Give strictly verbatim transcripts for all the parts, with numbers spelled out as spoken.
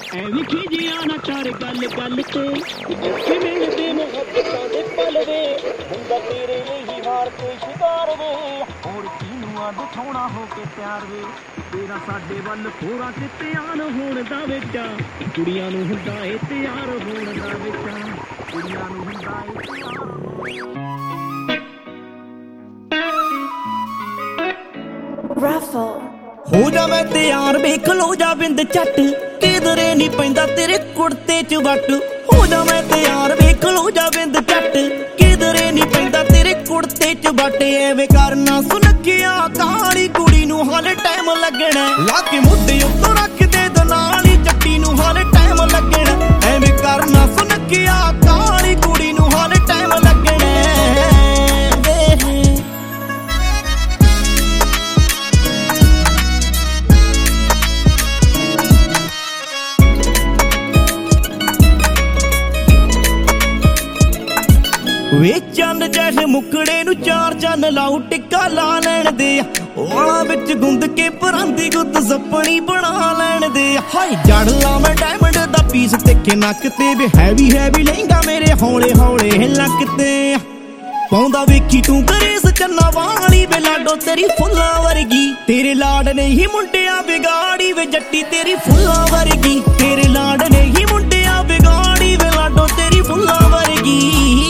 ਐਵੇਂ ਖਿਜਿਆ ਨਾ ਕਰ ਗੱਲ ਗੱਲ ਤੇ ਕਿ ਮਿਲਦੇ ਮੁਹੱਬਤਾਂ ਦੇ ਪਲ ਵੇ ਹੁੰਦਾ ਤੇਰੇ ਲਈ ਹਾਰ ਤੇ ਸ਼ਿਕਾਰ ਵੇ ਹੋਰ ਕਿਨੂੰ ਆ ਦਿਖਾਉਣਾ ਹੋ ਕੇ ਪਿਆਰ ਵੇ ਤੇਰਾ ਸਾਡੇ ਵੱਲ ਥੋੜਾ ਕਿ ਧਿਆਨ ਹੋਣ ਦਾ ਵੇਚਾ ਕੁੜੀਆਂ ਨੂੰ ਹੁੰਦਾ ਏ ਤਿਆਰ ਹੋਣ ਦਾ ਵੇਚਾ ਕੁੜੀਆਂ ਨੂੰ ਹੁੰਦਾ ਏ Ruffle ਹੋ ਜਾਵੇ ਤਿਆਰ ਵੇਖ ਲੋ ਜਾ ਬਿੰਦ ਝੱਟ ਕਿਧਰੇ ਨਹੀਂ ਪੈਂਦਾ ਤੇਰੇ ਕੁੜਤੇ ਚ ਵੱਟ ਹੋ ਜਾਵੇ ਤਿਆਰ ਵੇਖ ਲੋ ਜਾ ਬਿੰਦ ਝੱਟ ਕਿਧਰੇ ਨਹੀਂ ਪੈਂਦਾ ਤੇਰੇ ਕੁੜਤੇ ਚ ਵੱਟ ਐਵੇਂ ਕਰਨਾ ਸੁਨੱਖਿਆ ਕਾਲੀ ਕੁੜੀ ਨੂੰ ਹਾਲੇ ਟਾਈਮ ਲੱਗਣਾ ਲਾ ਕੇ ਮੁੱਦੇ ਉੱਤੋਂ ਰੱਖ ਦੇ ਦਨਾਲੀ ਚੱਟੀ ਨੂੰ ਹਾਲੇ ਟਾਈਮ ਲੱਗਣਾ ਐਵੇਂ ਕਰਨਾ ਸੁਨੱਖਿਆ ਕਾਲੀ ਕੁੜੀ ਨੂੰ ਹਾਲੇ ਟਾਈਮ ਲੱਗਣਾ ਵੇ ਚੰਨ ਜਿਹੇ ਮੁਕੜੇ ਨੂੰ ਚਾਰ ਚੰਨ ਲਾਉ ਟਿੱਕਾ ਲਾ ਲੈਣ ਦੇ ਵਾਲਾਂ ਵਿੱਚ ਗੁੰਦ ਕੇ ਪਰਾਂਦੀ ਗੁੱਤ ਸੱਪਣੀ ਬਣਾ ਲੈਣ ਦੇ ਹਾਈ ਜੜ ਲਾ ਮੈਂ ਡਾਇਮੰਡ ਦਾ ਪੀਸ ਤਿੱਖੇ ਨੱਕ ਤੇ ਵੇ ਹੈਵੀ ਹੈਵੀ ਲਹਿੰਗਾ ਮੇਰੇ ਹੌਲੇ ਹੌਲੇ ਲੱਕ ਤੇ ਪਾਉਂਦਾ ਵੇਖੀ ਤੂੰ ਗਰੇਸ ਚੰਨਾ ਵਾਲੀ ਵੇ ਲਾਡੋ ਤੇਰੀ ਫੁੱਲਾਂ ਵਰਗੀ ਤੇਰੇ ਲਾਡ ਨੇ ਹੀ ਮੁੰਡਿਆਂ ਵਿਗਾੜੀ ਵੇ ਜੱਟੀ ਤੇਰੀ ਫੁੱਲਾਂ ਵਰਗੀ ਤੇਰੇ ਲਾਡ ਨੇ ਹੀ ਮੁੰਡਿਆਂ ਵਿਗਾੜੀ ਵੇ ਲਾਡੋ ਤੇਰੀ ਫੁੱਲਾਂ ਵਰਗੀ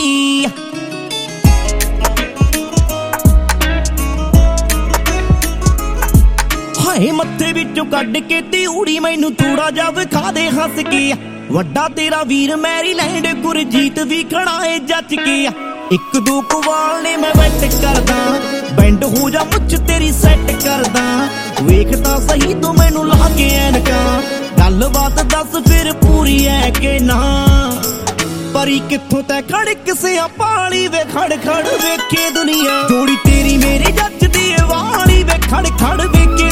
ਹਾਏ ਮੱਥੇ ਵਿੱਚੋਂ ਕੱਢ ਕੇ ਤਿਊੜੀ ਮੈਨੂੰ ਥੋੜਾ ਜਾ ਵਿਖਾ ਦੇ ਹੱਸ ਕੇ ਵੱਡਾ ਤੇਰਾ ਵੀਰ ਮੈਰੀਲੈਂਡ ਗੁਰਜੀਤ ਵੀ ਖੜਾ ਏ ਜੱਜ ਕੇ ਇੱਕ ਦੋ ਕੁਵਾਲ ਨੇ ਮੈਂ ਬੈਠ ਕਰਦਾ ਬੈਂਡ ਹੋ ਜਾ ਮੁੱਛ ਤੇਰੀ ਸੈੱਟ ਕਰਦਾ ਵੇਖਦਾ ਸਹੀ ਤੂੰ ਮੈਨੂੰ ਲਾ ਕੇ ਐਨਕਾਂ ਗੱਲਬਾਤ ਦੱਸ ਫਿਰ ਪੂਰੀ ਐ ਕਿ ਨਾ ਪਰੀ ਕਿੱਥੋਂ ਤੈ ਖੜ ਕਿਸੇ ਪਾਲੀ ਵੇ ਖੜ ਖੜ ਵੇਖੇ ਦੁਨੀਆ ਜੋੜੀ ਤੇਰੀ ਮੇਰੀ ਜੱਜ ਦੀ ਵਾਲੀ ਵੇ ਖੜ ਖੜ ਵੇਖੇ